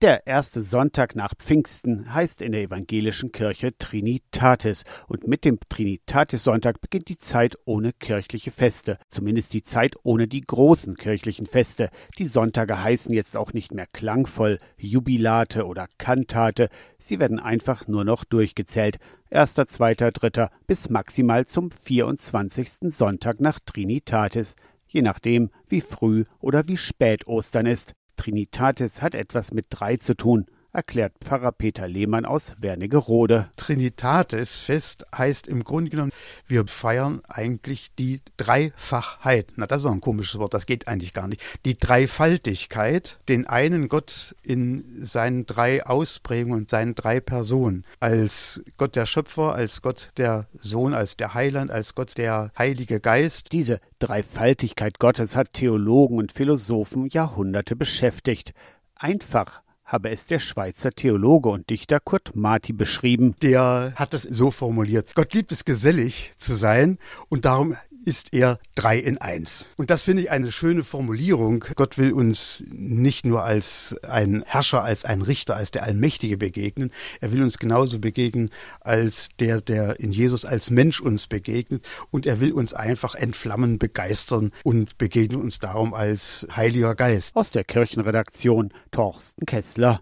Der erste Sonntag nach Pfingsten heißt in der evangelischen Kirche Trinitatis und mit dem Trinitatis-Sonntag beginnt die Zeit ohne kirchliche Feste, zumindest die Zeit ohne die großen kirchlichen Feste. Die Sonntage heißen jetzt auch nicht mehr klangvoll Jubilate oder Kantate, sie werden einfach nur noch durchgezählt. 1., 2., 3. bis maximal zum 24. Sonntag nach Trinitatis, je nachdem wie früh oder wie spät Ostern ist. Trinitatis hat etwas mit 3 zu tun, erklärt Pfarrer Peter Lehmann aus Wernigerode. Trinitatis-Fest heißt im Grunde genommen, wir feiern eigentlich die Dreifachheit. Na, das ist auch ein komisches Wort, das geht eigentlich gar nicht. Die Dreifaltigkeit, den einen Gott in seinen 3 Ausprägungen und seinen 3 Personen. Als Gott der Schöpfer, als Gott der Sohn, als der Heiland, als Gott der Heilige Geist. Diese Dreifaltigkeit Gottes hat Theologen und Philosophen Jahrhunderte beschäftigt. Einfach habe es der Schweizer Theologe und Dichter Kurt Marti beschrieben. Der hat es so formuliert: Gott liebt es, gesellig zu sein, und darum ist er 3 in 1. Und das finde ich eine schöne Formulierung. Gott will uns nicht nur als ein Herrscher, als ein Richter, als der Allmächtige begegnen. Er will uns genauso begegnen als der in Jesus als Mensch uns begegnet. Und er will uns einfach entflammen, begeistern und begegnet uns darum als Heiliger Geist. Aus der Kirchenredaktion Torsten Kessler.